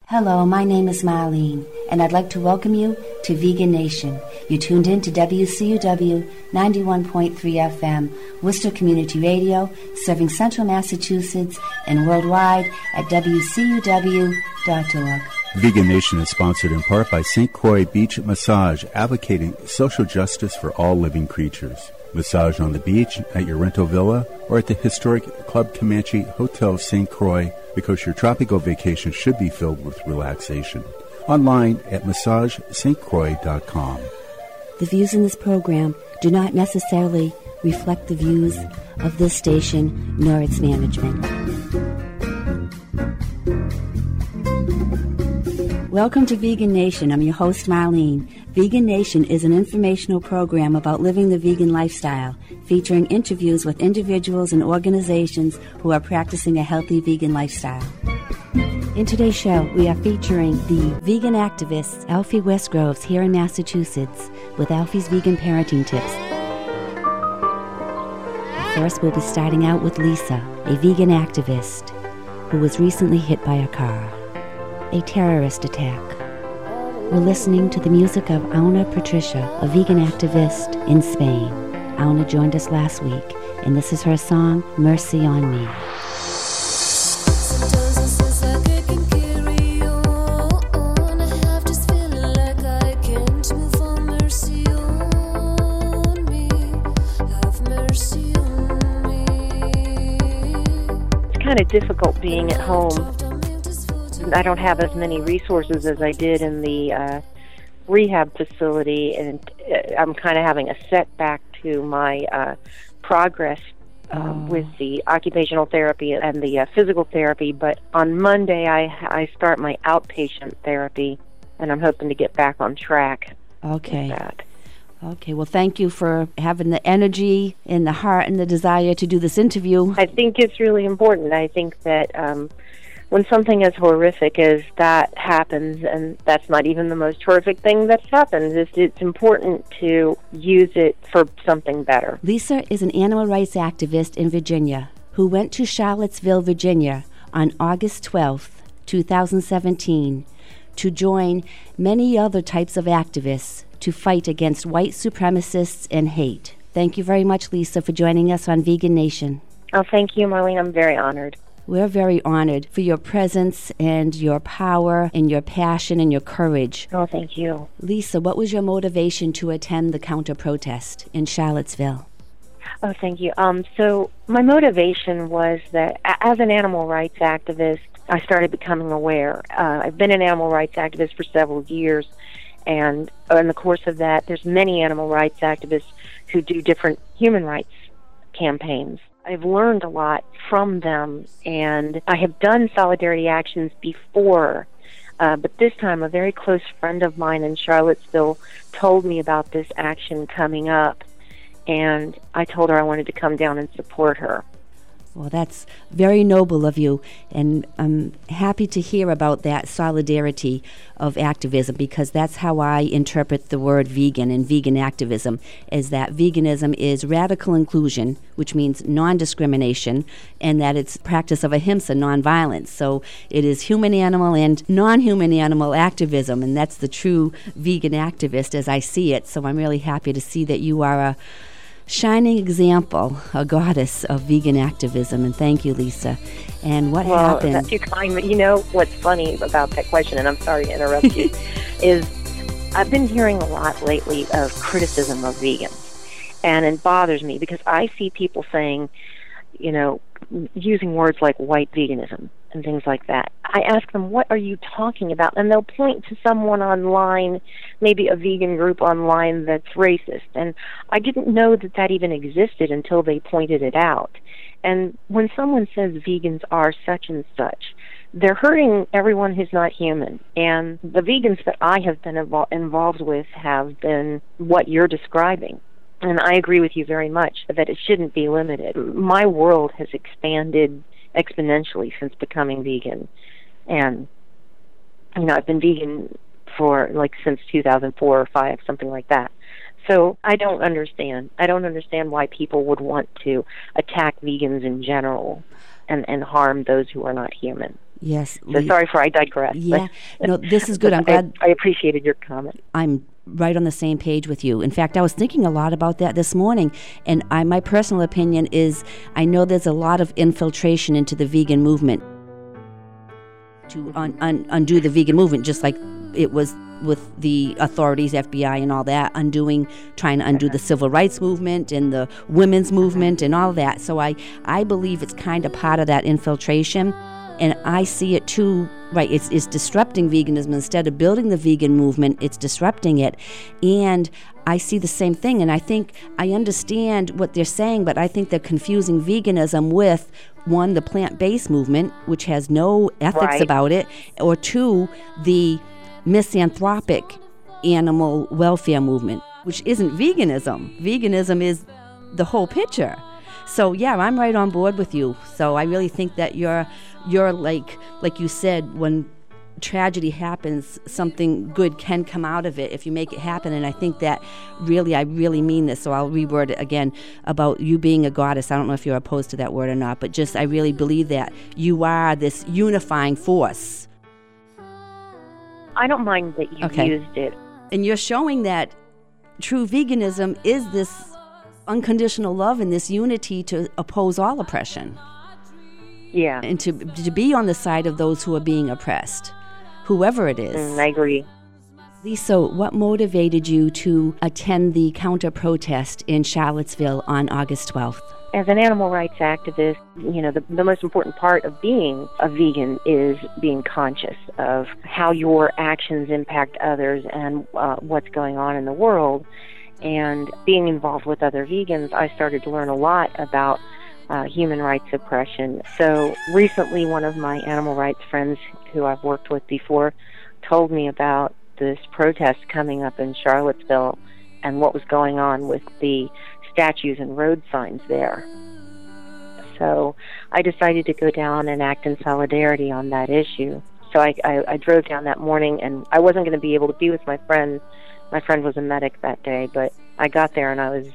Hello, my name is Marlene, and I'd like to welcome you to Vegan Nation. You tuned in to WCUW 91.3 FM, Worcester Community Radio, serving Central Massachusetts and worldwide at WCUW.org. Vegan Nation is sponsored in part by St. Croix Beach Massage, advocating social justice for all living creatures. Massage on the beach, at your rental villa, or at the historic Club Comanche Hotel St. Croix, because your tropical vacation should be filled with relaxation. Online at massagestcroix.com. The views in this program do not necessarily reflect the views of this station nor its management. Welcome to Vegan Nation. I'm your host, Marlene. Vegan Nation is an informational program about living the vegan lifestyle, featuring interviews with individuals and organizations who are practicing a healthy vegan lifestyle. In today's show, we are featuring the vegan activist Alfie Westgroves here in Massachusetts with Alfie's Vegan Parenting Tips. First, we'll be starting out with Lisa, a vegan activist who was recently hit by a car. A terrorist attack. We're listening to the music of Auna Patricia, a vegan activist in Spain. Auna joined us last week, and this is her song, Mercy on Me. It's kind of difficult being at home. I don't have as many resources as I did in the rehab facility, and I'm kind of having a setback to my progress with the occupational therapy and the physical therapy. But on Monday, I start my outpatient therapy, and I'm hoping to get back on track. Okay. With that. Okay, well, thank you for having the energy and the heart and the desire to do this interview. I think it's really important. I think that when something as horrific as that happens, and that's not even the most horrific thing that's happened, it's important to use it for something better. Lisa is an animal rights activist in Virginia who went to Charlottesville, Virginia on August 12th, 2017 to join many other types of activists to fight against white supremacists and hate. Thank you very much, Lisa, for joining us on Vegan Nation. Oh, thank you, Marlene. I'm very honored. We're very honored for your presence and your power and your passion and your courage. Oh, thank you. Lisa, what was your motivation to attend the counter-protest in Charlottesville? Oh, thank you. So my motivation was that as an animal rights activist, I started becoming aware. I've been an animal rights activist for several years, and in the course of that, there's many animal rights activists who do different human rights campaigns. I've learned a lot from them, and I have done solidarity actions before, but this time a very close friend of mine in Charlottesville told me about this action coming up, and I told her I wanted to come down and support her. Well, that's very noble of you, and I'm happy to hear about that solidarity of activism, because that's how I interpret the word vegan and vegan activism, is that veganism is radical inclusion, which means non-discrimination, and that it's practice of ahimsa, non-violence. So it is human-animal and non-human animal activism, and that's the true vegan activist as I see it. So I'm really happy to see that you are a shining example, a goddess of vegan activism, and thank you, Lisa. And what happened? Well, that's too kind, but you know what's funny about that question, and I'm sorry to interrupt you, is I've been hearing a lot lately of criticism of vegans, and it bothers me because I see people saying, you know, using words like white veganism and things like that. I ask them, what are you talking about? And they'll point to someone online, maybe a vegan group online that's racist. And I didn't know that that even existed until they pointed it out. And when someone says vegans are such and such, they're hurting everyone who's not human. And the vegans that I have been involved with have been what you're describing. And I agree with you very much that it shouldn't be limited. My world has expanded exponentially since becoming vegan. And, you know, I've been vegan for, since 2004 or 5, something like that. So I don't understand. I don't understand why people would want to attack vegans in general and harm those who are not human. Yes. So sorry I digress. Yeah. No, this is good. I'm glad. I appreciated your comment. I'm right on the same page with you. In fact, I was thinking a lot about that this morning, and my personal opinion is I know there's a lot of infiltration into the vegan movement to undo the vegan movement, just like it was with the authorities, FBI and all that, trying to undo the civil rights movement and the women's movement and all that. So I believe it's kind of part of that infiltration. And I see it too, right, it's disrupting veganism. Instead of building the vegan movement, it's disrupting it. And I see the same thing, and I think I understand what they're saying, but I think they're confusing veganism with, one, the plant-based movement, which has no ethics about it, or two, the misanthropic animal welfare movement, which isn't veganism. Veganism is the whole picture. So yeah, I'm right on board with you. So I really think that you're like you said, when tragedy happens, something good can come out of it if you make it happen. And I think that I really mean this. So I'll reword it again about you being a goddess. I don't know if you're opposed to that word or not, but just I really believe that you are this unifying force. I don't mind that you used it. And you're showing that true veganism is this unconditional love and this unity to oppose all oppression. Yeah. And to be on the side of those who are being oppressed, whoever it is. I agree. Lisa, what motivated you to attend the counter-protest in Charlottesville on August 12th? As an animal rights activist, the most important part of being a vegan is being conscious of how your actions impact others and what's going on in the world. And being involved with other vegans, I started to learn a lot about human rights oppression. So recently, one of my animal rights friends who I've worked with before told me about this protest coming up in Charlottesville and what was going on with the statues and road signs there. So I decided to go down and act in solidarity on that issue. So I drove down that morning, and I wasn't going to be able to be with my friend. My friend was a medic that day, but I got there and I was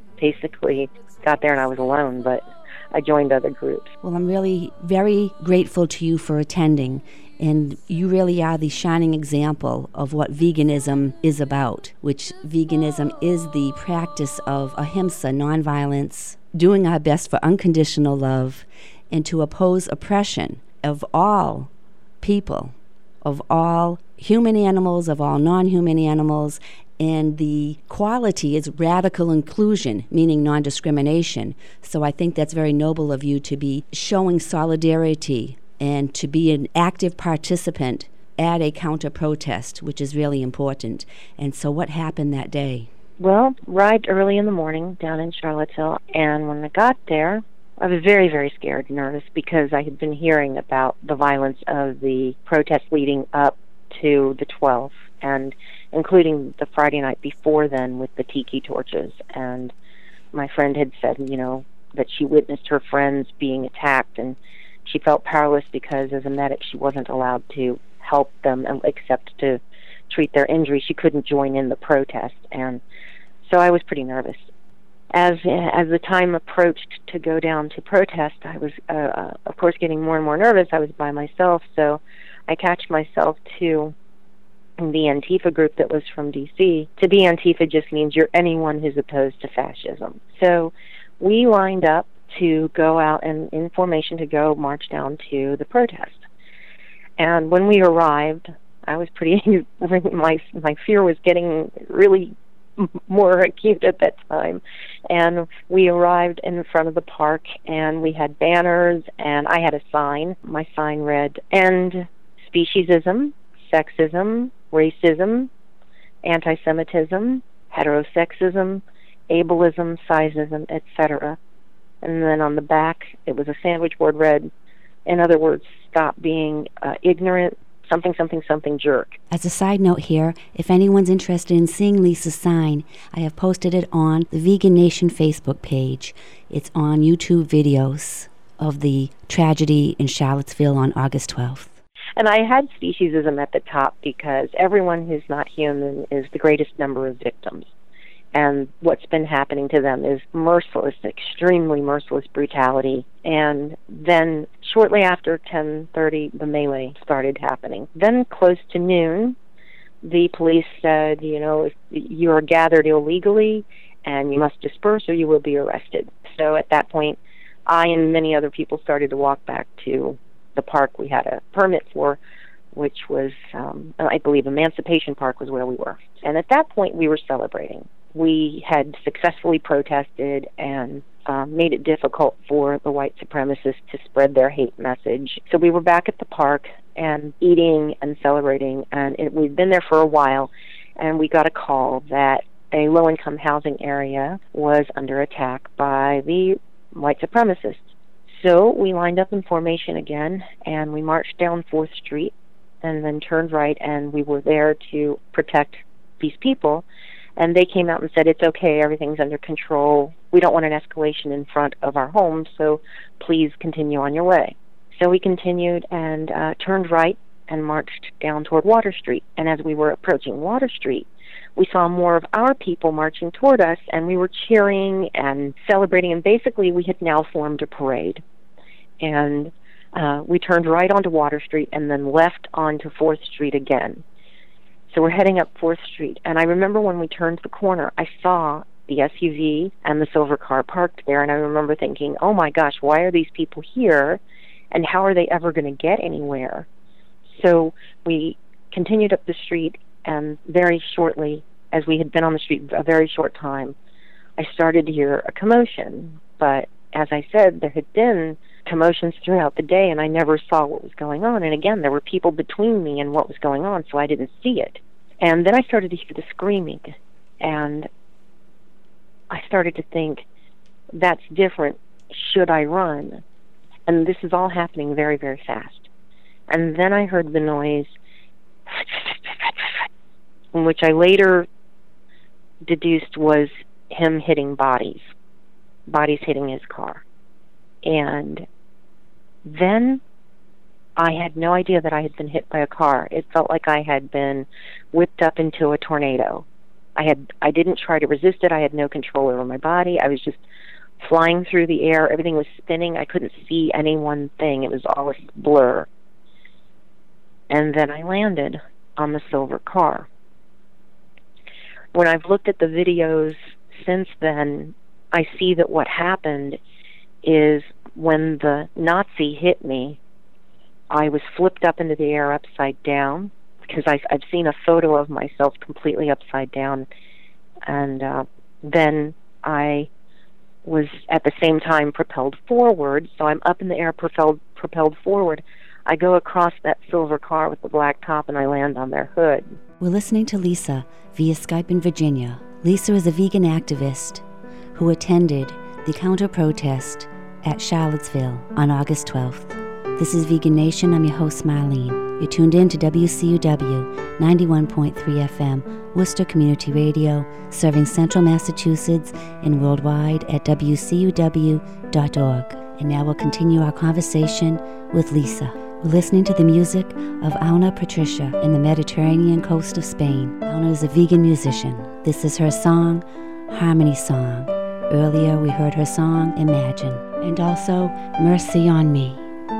alone, but I joined other groups. Well, I'm really very grateful to you for attending, and you really are the shining example of what veganism is about, which veganism is the practice of ahimsa, nonviolence, doing our best for unconditional love, and to oppose oppression of all people, of all human animals, of all non-human animals. And the quality is radical inclusion, meaning non-discrimination. So I think that's very noble of you to be showing solidarity and to be an active participant at a counter-protest, which is really important. And so what happened that day? Well, arrived early in the morning down in Charlottesville, and when I got there, I was very, very scared and nervous because I had been hearing about the violence of the protests leading up to the 12th, and including the Friday night before then with the tiki torches. And my friend had said, that she witnessed her friends being attacked, and she felt powerless because as a medic she wasn't allowed to help them except to treat their injuries. She couldn't join in the protest, and so I was pretty nervous. As the time approached to go down to protest, I was, of course, getting more and more nervous. I was by myself, so I attached myself to the Antifa group that was from D.C. To be Antifa just means you're anyone who's opposed to fascism. So we lined up to go out and in formation to go march down to the protest. And when we arrived, I was pretty, my fear was getting really more acute at that time. And we arrived in front of the park, and we had banners, and I had a sign. My sign read, "End speciesism, sexism, racism, anti-Semitism, heterosexism, ableism, sizeism, etc." And then on the back, it was a sandwich board read, in other words, stop being ignorant, something, something, something jerk. As a side note here, if anyone's interested in seeing Lisa's sign, I have posted it on the Vegan Nation Facebook page. It's on YouTube videos of the tragedy in Charlottesville on August 12th. And I had speciesism at the top because everyone who's not human is the greatest number of victims. And what's been happening to them is merciless, extremely merciless brutality. And then shortly after 10:30, the melee started happening. Then close to noon, the police said, if you are gathered illegally and you must disperse or you will be arrested. So at that point, I and many other people started to walk back to the park we had a permit for, which was, I believe, Emancipation Park was where we were. And at that point, we were celebrating. We had successfully protested and made it difficult for the white supremacists to spread their hate message. So we were back at the park and eating and celebrating, and we'd been there for a while, and we got a call that a low-income housing area was under attack by the white supremacists. So we lined up in formation again, and we marched down 4th Street and then turned right, and we were there to protect these people. And they came out and said, it's okay, everything's under control. We don't want an escalation in front of our home, so please continue on your way. So we continued and turned right and marched down toward Water Street. And as we were approaching Water Street, we saw more of our people marching toward us, and we were cheering and celebrating. And basically, we had now formed a parade. And we turned right onto Water Street and then left onto 4th Street again. So we're heading up 4th Street, and I remember when we turned the corner, I saw the SUV and the silver car parked there, and I remember thinking, oh my gosh, why are these people here, and how are they ever going to get anywhere? So we continued up the street, and very shortly, as we had been on the street a very short time, I started to hear a commotion. But as I said, there had been commotions throughout the day, and I never saw what was going on. And again, there were people between me and what was going on, so I didn't see it. And then I started to hear the screaming, and I started to think, that's different. Should I run? And this is all happening very, very fast. And then I heard the noise, which I later deduced was him hitting bodies hitting his car. And then I had no idea that I had been hit by a car. It felt like I had been whipped up into a tornado. I didn't try to resist it. I had no control over my body. I was just flying through the air. Everything was spinning. I couldn't see any one thing. It was all a blur. And then I landed on the silver car. When I've looked at the videos since then, I see that what happened is when the Nazi hit me, I was flipped up into the air upside down, because I've seen a photo of myself completely upside down, and then I was at the same time propelled forward, so I'm up in the air propelled forward. I go across that silver car with the black top, and I land on their hood. We're listening to Lisa via Skype in Virginia. Lisa is a vegan activist who attended the counter-protest at Charlottesville on August 12th. This is Vegan Nation. I'm your host, Marlene. You're tuned in to WCUW 91.3 FM, Worcester Community Radio, serving Central Massachusetts and worldwide at WCUW.org. And now we'll continue our conversation with Lisa. We're listening to the music of Auna Patricia in the Mediterranean coast of Spain. Auna is a vegan musician. This is her song, Harmony Song. Earlier we heard her song, Imagine, and also Mercy on Me.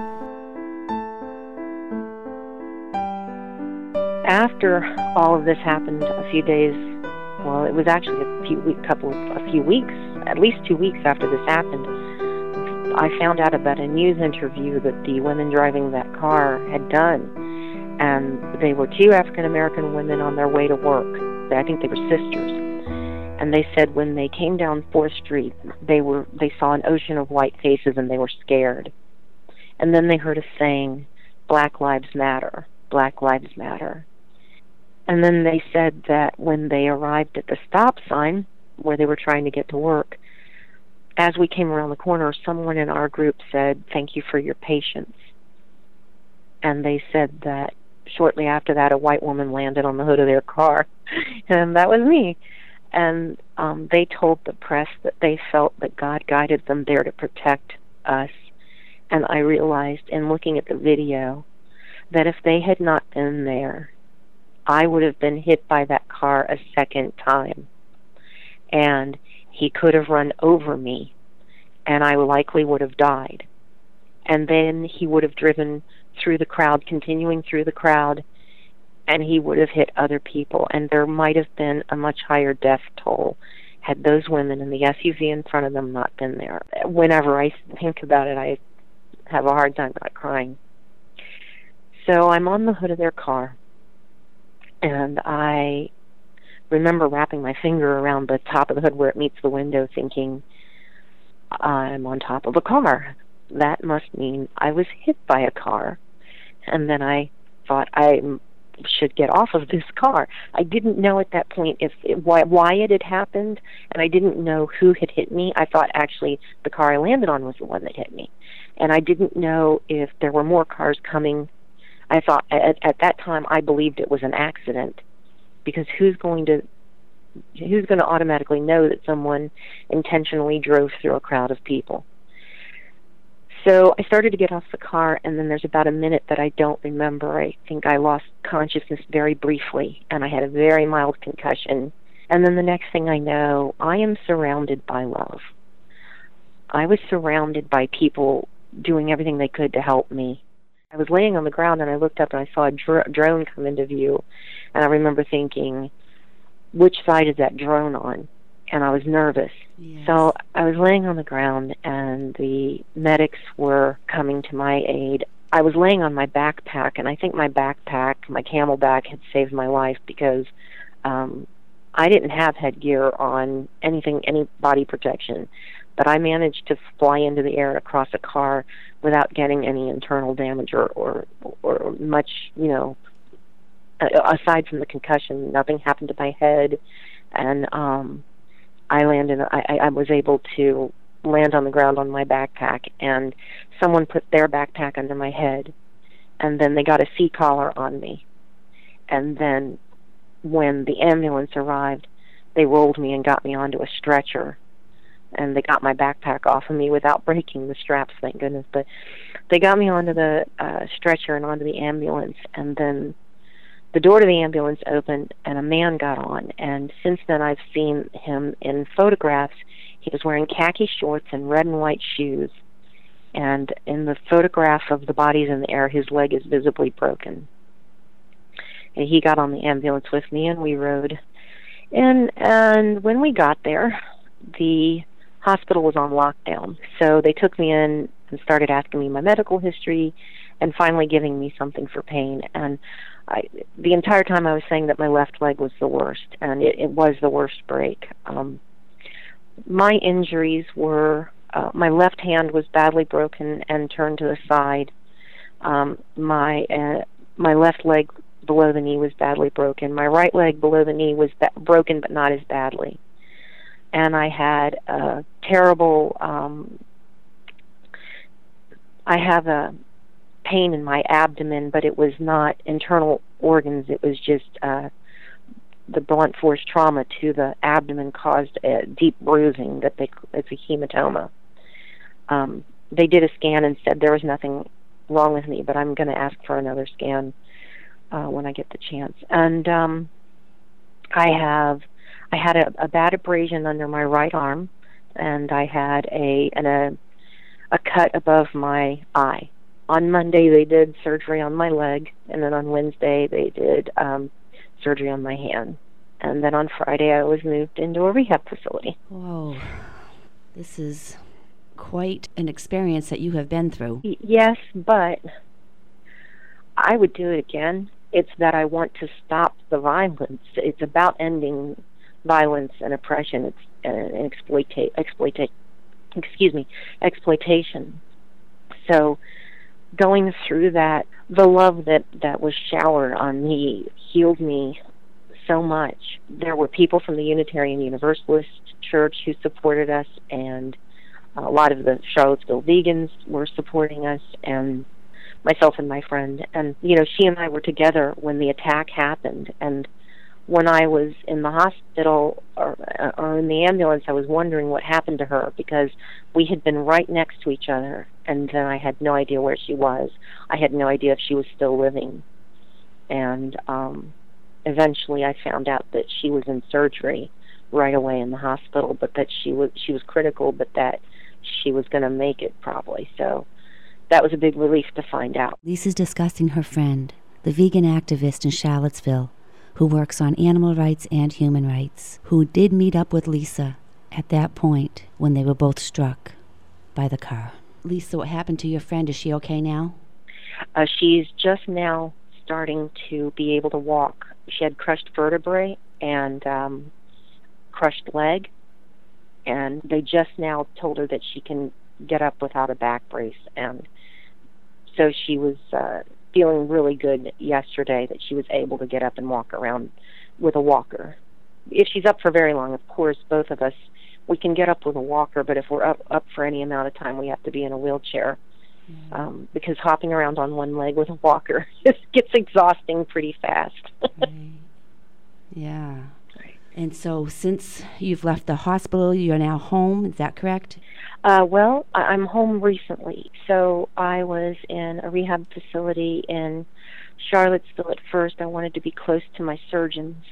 After all of this happened, a few days, well, it was actually a few weeks, at least 2 weeks after this happened, I found out about a news interview that the women driving that car had done, and they were two African-American women on their way to work. I think they were sisters. And they said when they came down 4th Street, they saw an ocean of white faces and they were scared. And then they heard us saying, Black Lives Matter, Black Lives Matter. And then they said that when they arrived at the stop sign where they were trying to get to work, as we came around the corner, someone in our group said, thank you for your patience. And they said that shortly after that, a white woman landed on the hood of their car. And that was me. And they told the press that they felt that God guided them there to protect us. And I realized in looking at the video that if they had not been there, I would have been hit by that car a second time. and he could have run over me, and I likely would have died. And then he would have driven through the crowd, continuing through the crowd, and he would have hit other people, and there might have been a much higher death toll had those women in the SUV in front of them not been there. Whenever I think about it, I have a hard time not crying. So I'm on the hood of their car, and I remember wrapping my finger around the top of the hood where it meets the window, thinking, I'm on top of a car. That must mean I was hit by a car. And then I thought I should get off of this car. I didn't know at that point why it had happened, and I didn't know who had hit me. I thought actually the car I landed on was the one that hit me. And I didn't know if there were more cars coming. I thought at that time I believed it was an accident, because who's going to automatically know that someone intentionally drove through a crowd of people? So I started to get off the car, and then there's about a minute that I don't remember. I think I lost consciousness very briefly, and I had a very mild concussion. And then the next thing I know, I am surrounded by love. I was surrounded by people doing everything they could to help me. I was laying on the ground, and I looked up, and I saw a drone come into view, and I remember thinking, which side is that drone on? And I was nervous. Yes. So I was laying on the ground, and the medics were coming to my aid. I was laying on my backpack, and I think my backpack, my Camelback, had saved my life, because I didn't have headgear on, any body protection. But I managed to fly into the air across a car without getting any internal damage or much, aside from the concussion. Nothing happened to my head, and I was able to land on the ground on my backpack, and someone put their backpack under my head, and then they got a C-collar on me. And then when the ambulance arrived, they rolled me and got me onto a stretcher, and they got my backpack off of me without breaking the straps, thank goodness. But they got me onto the stretcher and onto the ambulance, and then the door to the ambulance opened, and a man got on. And since then, I've seen him in photographs. He was wearing khaki shorts and red and white shoes. And in the photograph of the bodies in the air, his leg is visibly broken. And he got on the ambulance with me, and we rode. And when we got there, the hospital was on lockdown. So they took me in and started asking me my medical history, and finally giving me something for pain. And the entire time I was saying that my left leg was the worst, and it was the worst break. My injuries were, my left hand was badly broken and turned to the side. My left leg below the knee was badly broken. My right leg below the knee was broken, but not as badly. And I had a terrible, I have a pain in my abdomen, but it was not internal organs. It was just the blunt force trauma to the abdomen caused a deep bruising it's a hematoma. They did a scan and said there was nothing wrong with me, but I'm going to ask for another scan when I get the chance. And I had a bad abrasion under my right arm, and I had a cut above my eye. On Monday, they did surgery on my leg, and then on Wednesday, they did surgery on my hand. And then on Friday, I was moved into a rehab facility. Whoa. This is quite an experience that you have been through. Yes, but I would do it again. It's that I want to stop the violence. It's about ending violence and oppression. It's exploitation. So going through that, the love that was showered on me healed me so much. There were people from the Unitarian Universalist Church who supported us, and a lot of the Charlottesville vegans were supporting us, and myself and my friend. And, she and I were together when the attack happened. And when I was in the hospital or in the ambulance, I was wondering what happened to her, because we had been right next to each other, and then I had no idea where she was. I had no idea if she was still living. And eventually I found out that she was in surgery right away in the hospital, but that she was critical, but that she was going to make it probably. So that was a big relief to find out. Lisa's discussing her friend, the vegan activist in Charlottesville, who works on animal rights and human rights, who did meet up with Lisa at that point when they were both struck by the car. Lisa, what happened to your friend? Is she okay now? She's just now starting to be able to walk. She had crushed vertebrae and crushed leg, and they just now told her that she can get up without a back brace. And so she was feeling really good yesterday that she was able to get up and walk around with a walker. If she's up for very long, of course, both of us, we can get up with a walker, but if we're up for any amount of time, we have to be in a wheelchair. Because hopping around on one leg with a walker gets exhausting pretty fast. Right. Yeah. And so since you've left the hospital, you're now home, is that correct? Well, I'm home recently. So I was in a rehab facility in Charlottesville at first. I wanted to be close to my surgeons.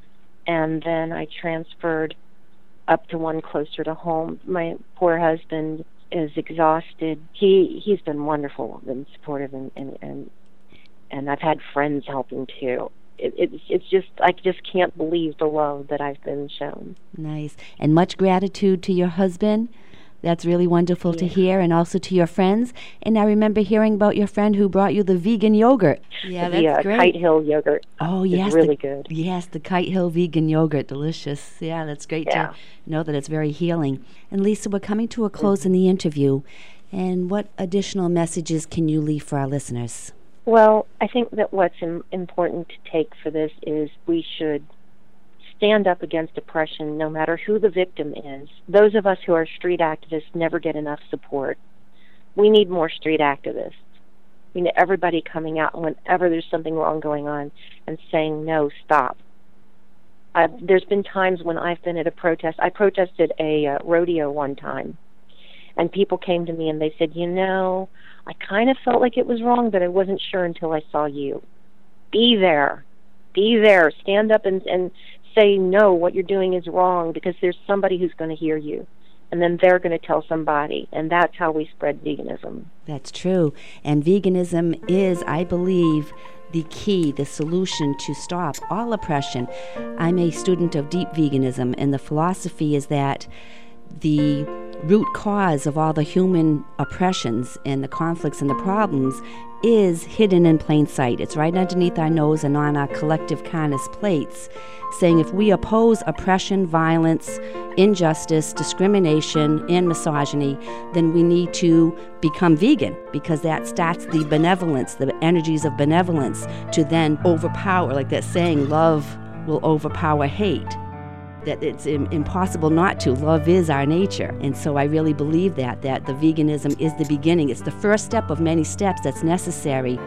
And then I transferred up to one closer to home. My poor husband is exhausted. He's been wonderful and supportive, and I've had friends helping too. It's just, I just can't believe the love that I've been shown. Nice. And much gratitude to your husband. That's really wonderful to hear, and also to your friends. And I remember hearing about your friend who brought you the vegan yogurt. Yeah, that's great. Kite Hill yogurt. Oh, yes. It's really good. Yes, the Kite Hill vegan yogurt. Delicious. Yeah, that's great to know that it's very healing. And Lisa, we're coming to a close in the interview. And what additional messages can you leave for our listeners? Well, I think that what's important to take for this is we should stand up against oppression no matter who the victim is. Those of us who are street activists never get enough support. We need more street activists. We need everybody coming out whenever there's something wrong going on and saying, no, stop. There's been times when I've been at a protest. I protested a rodeo one time, and people came to me and they said, I kind of felt like it was wrong, but I wasn't sure until I saw you. Be there. Be there. Stand up and say, no, what you're doing is wrong, because there's somebody who's going to hear you. And then they're going to tell somebody. And that's how we spread veganism. That's true. And veganism is, I believe, the key, the solution to stop all oppression. I'm a student of deep veganism, and the philosophy is that the root cause of all the human oppressions and the conflicts and the problems is hidden in plain sight. It's right underneath our nose and on our collective conscious plates, saying if we oppose oppression, violence, injustice, discrimination, and misogyny, then we need to become vegan, because that starts the benevolence, the energies of benevolence, to then overpower, like that saying, love will overpower hate. That it's impossible not to. Love is our nature. And so I really believe that the veganism is the beginning. It's the first step of many steps that's necessary.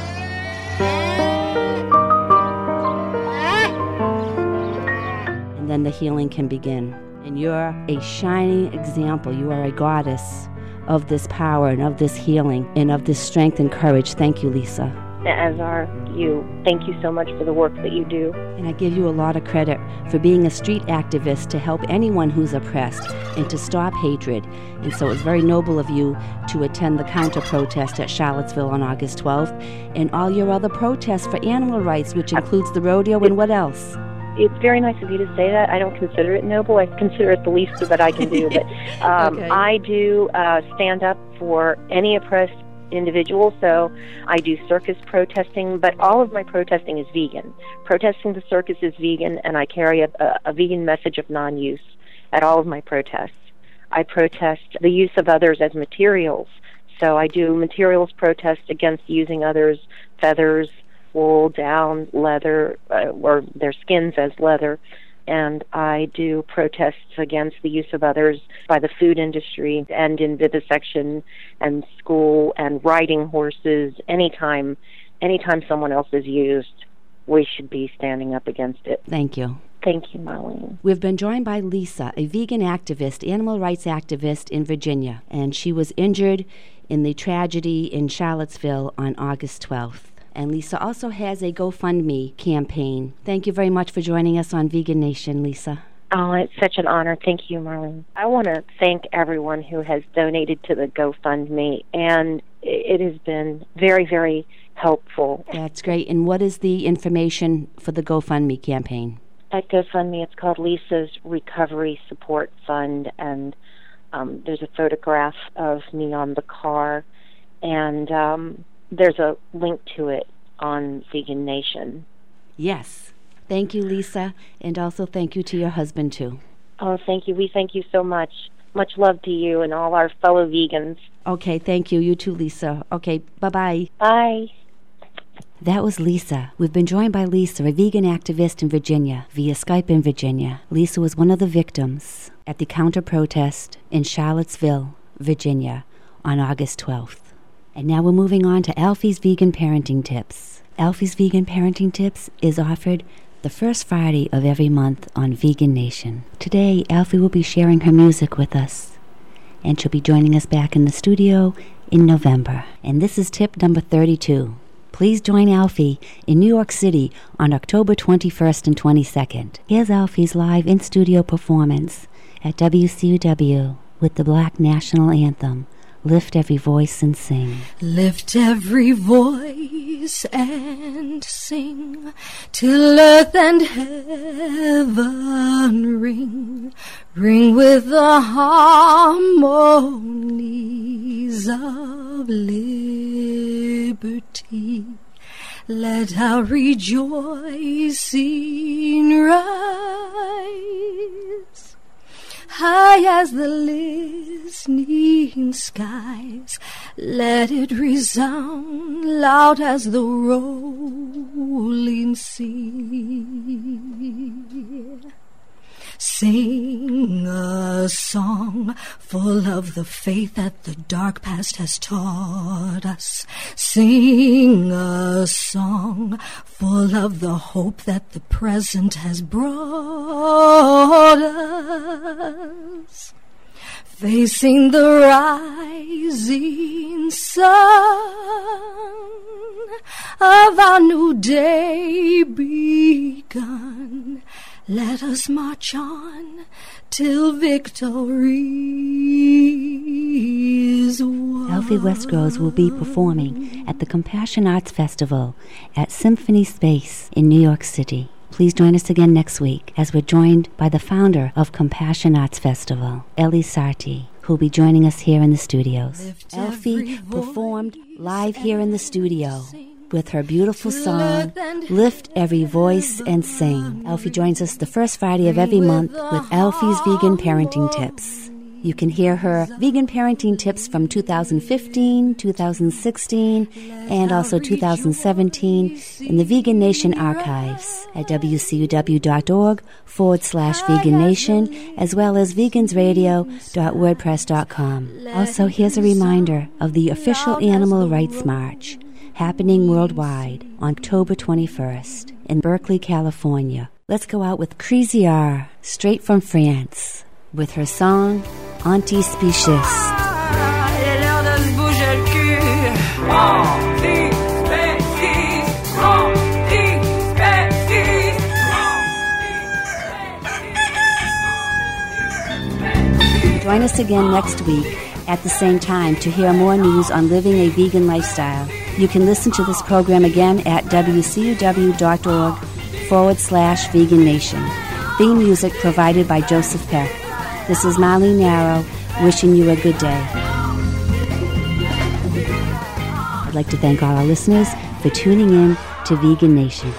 And then the healing can begin. And you're a shining example. You are a goddess of this power and of this healing and of this strength and courage. Thank you, Lisa. As are you. Thank you so much for the work that you do. And I give you a lot of credit for being a street activist to help anyone who's oppressed and to stop hatred. And so it's very noble of you to attend the counter-protest at Charlottesville on August 12th and all your other protests for animal rights, which includes the rodeo and what else? It's very nice of you to say that. I don't consider it noble. I consider it the least that I can do. But okay. I do stand up for any oppressed individual, so I do circus protesting, but all of my protesting is vegan. Protesting the circus is vegan, and I carry a vegan message of non-use at all of my protests. I protest the use of others as materials, so I do materials protest against using others' feathers, wool, down, leather, or their skins as leather. And I do protests against the use of others by the food industry and in vivisection and school and riding horses. Anytime someone else is used, we should be standing up against it. Thank you. Thank you, Marlene. We've been joined by Lisa, a vegan activist, animal rights activist in Virginia, and she was injured in the tragedy in Charlottesville on August 12th. And Lisa also has a GoFundMe campaign. Thank you very much for joining us on Vegan Nation, Lisa. Oh, it's such an honor. Thank you, Marlene. I want to thank everyone who has donated to the GoFundMe, and it has been very, very helpful. That's great. And what is the information for the GoFundMe campaign? At GoFundMe, it's called Lisa's Recovery Support Fund, and there's a photograph of me on the car, and there's a link to it on Vegan Nation. Yes. Thank you, Lisa, and also thank you to your husband, too. Oh, thank you. We thank you so much. Much love to you and all our fellow vegans. Okay, thank you. You too, Lisa. Okay, bye-bye. Bye. That was Lisa. We've been joined by Lisa, a vegan activist in Virginia, via Skype in Virginia. Lisa was one of the victims at the counter-protest in Charlottesville, Virginia, on August 12th. And now we're moving on to Alfie's Vegan Parenting Tips. Alfie's Vegan Parenting Tips is offered the first Friday of every month on Vegan Nation. Today, Alfie will be sharing her music with us, and she'll be joining us back in the studio in November. And this is tip number 32. Please join Alfie in New York City on October 21st and 22nd. Here's Alfie's live in-studio performance at WCUW with the Black National Anthem, Lift Every Voice and Sing. Lift every voice and sing till earth and heaven ring, ring with the harmonies of liberty. Let our rejoicing rise high as the listening skies. Let it resound loud as the rolling sea. Sing a song full of the faith that the dark past has taught us. Sing a song full of the hope that the present has brought us. Facing the rising sun of our new day begun, let us march on till victory is won. Alfie Westgroves will be performing at the Compassion Arts Festival at Symphony Space in New York City. Please join us again next week as we're joined by the founder of Compassion Arts Festival, Ellie Sarti, who will be joining us here in the studios. Alfie performed live here in the studio with her beautiful song, Lift Every Voice and Sing. Alfie joins us the first Friday of every month with Alfie's Vegan Parenting Tips. You can hear her vegan parenting tips from 2015, 2016, and also 2017 in the Vegan Nation archives at wcuw.org/Vegan Nation, as well as vegansradio.wordpress.com. Also, here's a reminder of the official Animal Rights March happening worldwide on October 21st in Berkeley, California. Let's go out with Criziar, straight from France, with her song Anti-Species. Join us again next week at the same time to hear more news on living a vegan lifestyle. You can listen to this program again at wcuw.org/Vegan Nation. Theme music provided by Joseph Peck. This is Marlene Narrow wishing you a good day. I'd like to thank all our listeners for tuning in to Vegan Nation.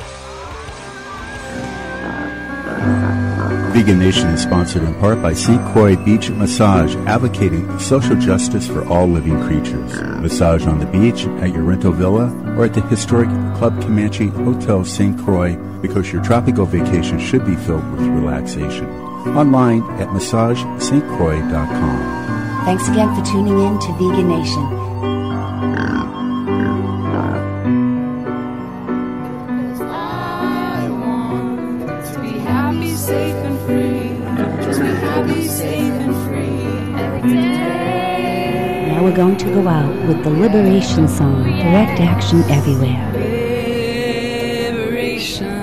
Vegan Nation is sponsored in part by St. Croix Beach Massage, advocating social justice for all living creatures. Massage on the beach, at your rental villa, or at the historic Club Comanche Hotel St. Croix, because your tropical vacation should be filled with relaxation. Online at massagestcroix.com. Thanks again for tuning in to Vegan Nation. Safe and free, just be happy, safe and free every day. Now we're going to go out with the Liberation song, Direct Action Everywhere. Liberation.